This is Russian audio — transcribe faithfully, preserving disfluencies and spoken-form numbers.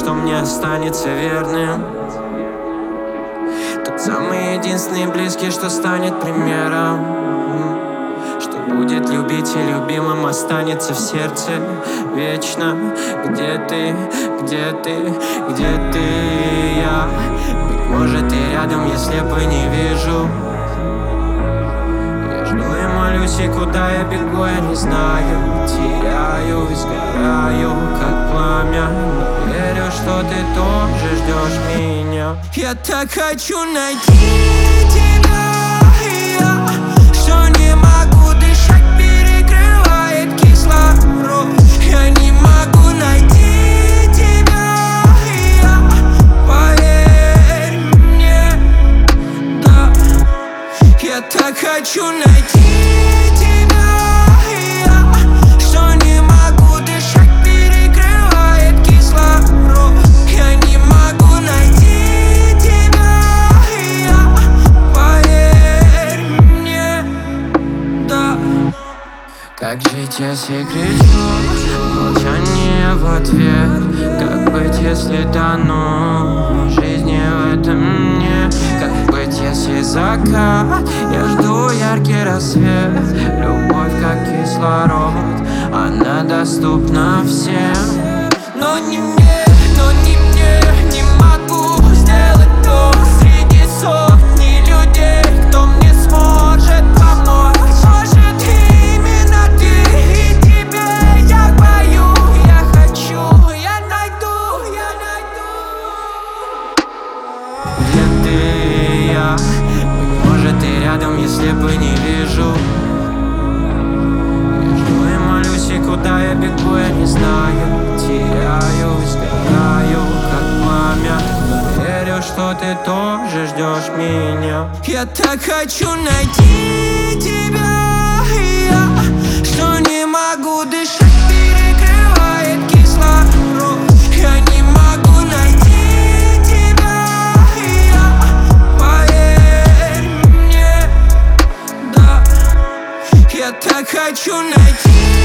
что мне останется верным. Тот самый единственный близкий, что станет примером, что будет любить и любимым останется в сердце вечно. Где ты, где ты, где ты, я? Быть может, ты рядом, если бы не вижу. Я жду и молюсь, и куда я бегу, я не знаю. Теряюсь, сгораю, как пламя, но верю, что ты тоже ждешь меня. Я так хочу найти тебя, я, что не могу дышать, перекрывает кислород. Я не могу найти тебя, я, поверь мне, да. Я так хочу найти тебя, я, что не могу дышать, перекрывает кислород. Я не могу найти тебя, я, поверь мне, да. Как жить, если кричу, молчание в ответ? Как быть, если тону жизни в этом нет? Как быть, если закат, я жду яркий рассвет? Любовь как кислород, она доступна всем. Но не мне, но не мне, не могу сделать то среди сотни людей, кто мне сможет помочь. Может, именно ты, и тебе я пою, я хочу, я найду, я найду. Где ты, я? Быть может, ты рядом, если бы не вижу. Я жду и молюсь, и куда я бегу, я не знаю. Теряюсь, сгораю, как пламя, но верю, что ты тоже ждешь меня. Я так хочу найти тебя, я, что не могу дышать, перекрывает кислород. Я не могу найти тебя, я, поверь мне, да. Я так хочу найти